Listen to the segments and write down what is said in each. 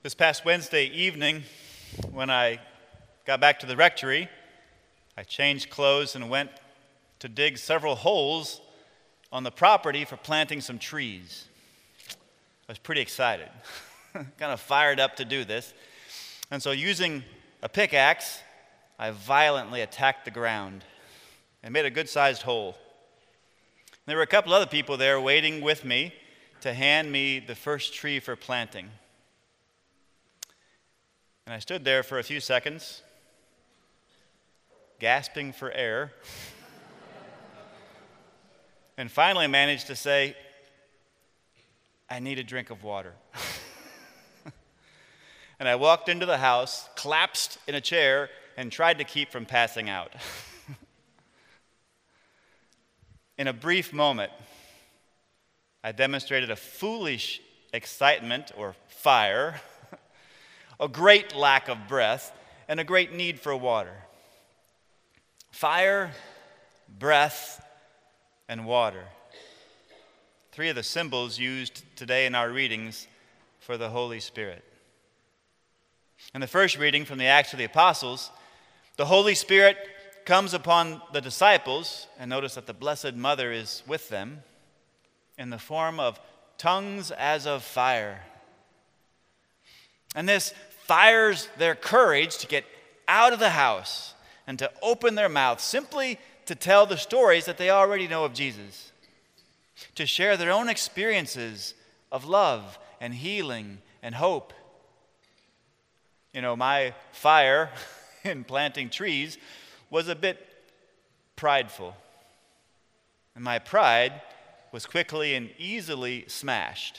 This past Wednesday evening, when I got back to the rectory, I changed clothes and went to dig several holes on the property for planting some trees. I was pretty excited, kind of fired up to do this. And so using a pickaxe, I violently attacked the ground and made a good-sized hole. There were a couple other people there waiting with me to hand me the first tree for planting. And I stood there for a few seconds, gasping for air, and finally managed to say, "I need a drink of water." And I walked into the house, collapsed in a chair, and tried to keep from passing out. In a brief moment, I demonstrated a foolish excitement or fire, a great lack of breath, and a great need for water. Fire, breath, and water. Three of the symbols used today in our readings for the Holy Spirit. In the first reading from the Acts of the Apostles, the Holy Spirit comes upon the disciples, and notice that the Blessed Mother is with them, in the form of tongues as of fire. And this fires their courage to get out of the house and to open their mouths simply to tell the stories that they already know of Jesus, to share their own experiences of love and healing and hope. You know, my fire in planting trees was a bit prideful, and my pride was quickly and easily smashed.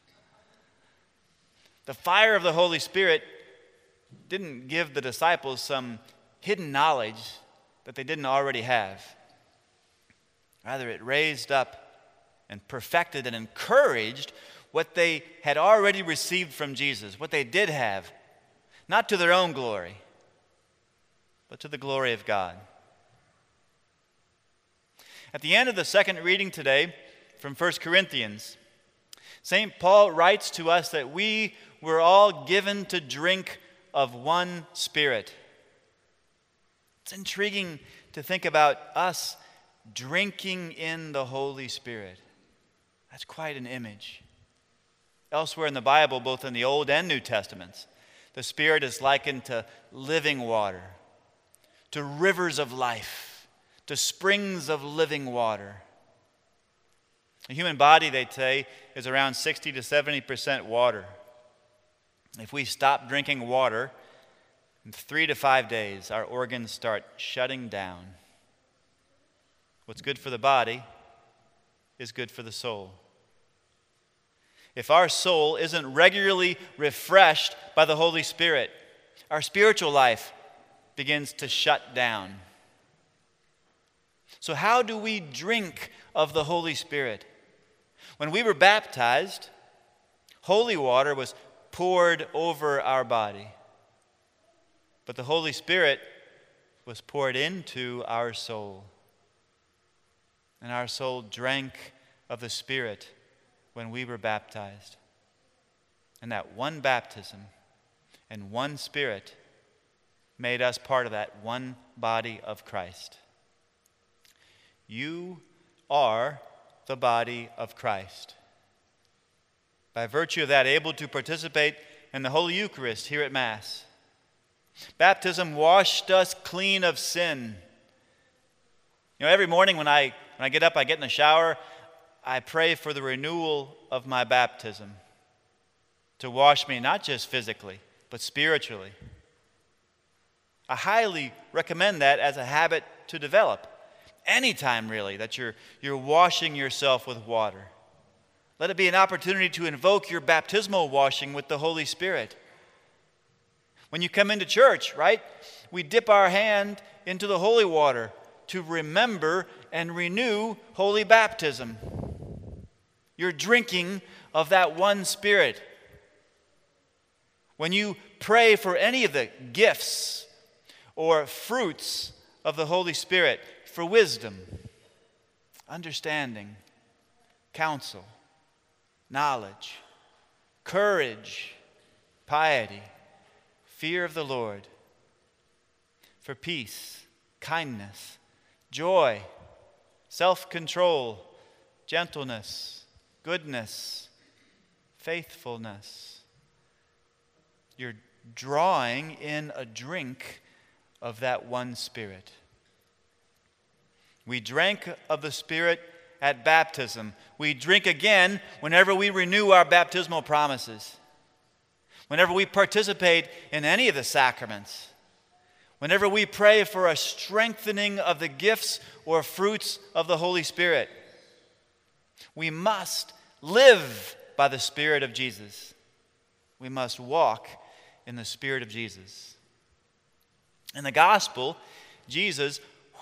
The fire of the Holy Spirit didn't give the disciples some hidden knowledge that they didn't already have. Rather, it raised up and perfected and encouraged what they had already received from Jesus, what they did have, not to their own glory, but to the glory of God. At the end of the second reading today from 1 Corinthians, St. Paul writes to us that we were all given to drink of one Spirit. It's intriguing to think about us drinking in the Holy Spirit. That's quite an image. Elsewhere in the Bible, both in the Old and New Testaments, the Spirit is likened to living water, to rivers of life, to springs of living water. The human body, they say, is around 60 to 70% water. If we stop drinking water, in 3 to 5 days, our organs start shutting down. What's good for the body is good for the soul. If our soul isn't regularly refreshed by the Holy Spirit, our spiritual life begins to shut down. So how do we drink of the Holy Spirit? When we were baptized, holy water was poured over our body, but the Holy Spirit was poured into our soul. And our soul drank of the Spirit when we were baptized. And that one baptism and one Spirit made us part of that one body of Christ. You are the body of Christ. By virtue of that, able to participate in the Holy Eucharist here at Mass. Baptism washed us clean of sin. You know, every morning when I get up, I get in the shower, I pray for the renewal of my baptism to wash me not just physically, but spiritually. I highly recommend that as a habit to develop. Anytime, really, that you're washing yourself with water. Let it be an opportunity to invoke your baptismal washing with the Holy Spirit. When you come into church, right, we dip our hand into the holy water to remember and renew holy baptism. You're drinking of that one Spirit. When you pray for any of the gifts or fruits of the Holy Spirit, for wisdom, understanding, counsel, knowledge, courage, piety, fear of the Lord, for peace, kindness, joy, self-control, gentleness, goodness, faithfulness. You're drawing in a drink of that one Spirit. We drank of the Spirit at baptism. We drink again whenever we renew our baptismal promises. Whenever we participate in any of the sacraments. Whenever we pray for a strengthening of the gifts or fruits of the Holy Spirit. We must live by the Spirit of Jesus. We must walk in the Spirit of Jesus. In the gospel, Jesus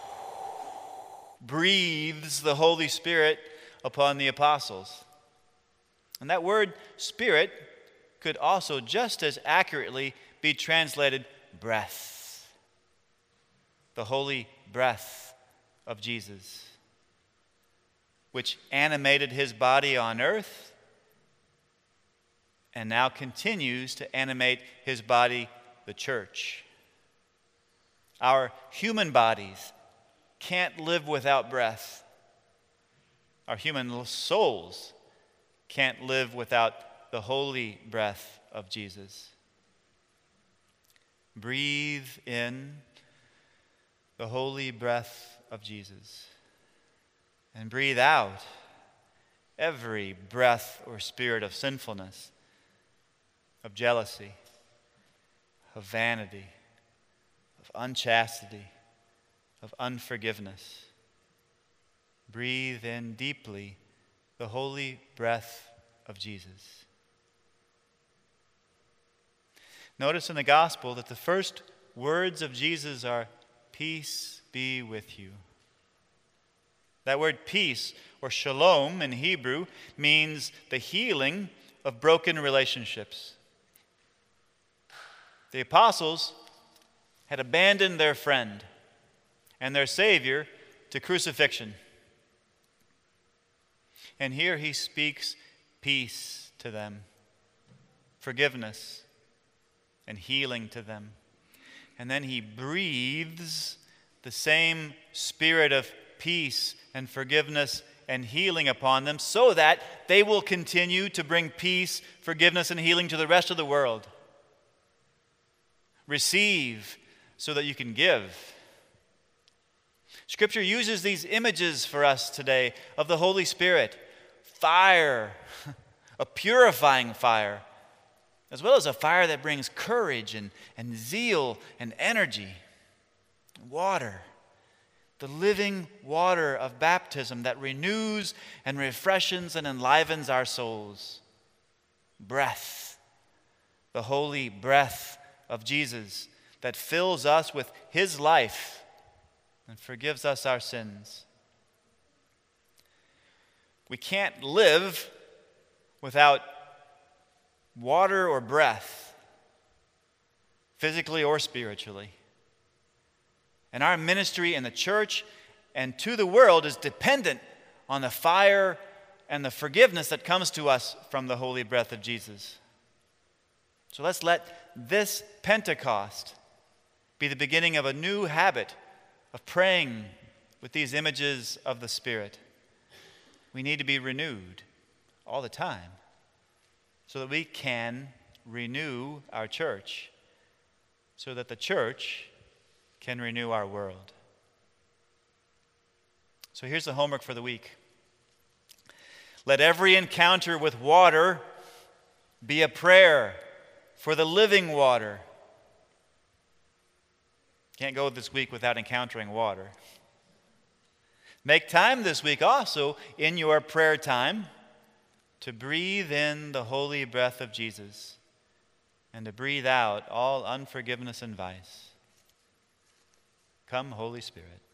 breathes the Holy Spirit upon the apostles. And that word Spirit could also just as accurately be translated breath. The holy breath of Jesus, which animated his body on earth and now continues to animate his body, the church. Our human bodies can't live without breath. Our human souls can't live without the holy breath of Jesus. Breathe in the holy breath of Jesus and breathe out every breath or spirit of sinfulness, of jealousy, of vanity, of unchastity, of unforgiveness. Breathe in deeply the holy breath of Jesus. Notice in the gospel that the first words of Jesus are, "Peace be with you." That word peace, or shalom in Hebrew, means the healing of broken relationships. The apostles had abandoned their friend and their Savior to crucifixion. And here he speaks peace to them, forgiveness and healing to them. And then he breathes the same spirit of peace and forgiveness and healing upon them so that they will continue to bring peace, forgiveness, and healing to the rest of the world. Receive so that you can give. Scripture uses these images for us today of the Holy Spirit. Fire, a purifying fire, as well as a fire that brings courage and zeal and energy. Water, the living water of baptism that renews and refreshes and enlivens our souls. Breath, the holy breath of Jesus that fills us with his life and forgives us our sins. We can't live without water or breath, physically or spiritually. And our ministry in the church and to the world is dependent on the fire and the forgiveness that comes to us from the holy breath of Jesus. So let's let this Pentecost be the beginning of a new habit of praying with these images of the Spirit. We need to be renewed all the time so that we can renew our church, so that the church can renew our world. So here's the homework for the week. Let every encounter with water be a prayer for the living water. Can't go this week without encountering water. Make time this week also in your prayer time to breathe in the holy breath of Jesus and to breathe out all unforgiveness and vice. Come, Holy Spirit.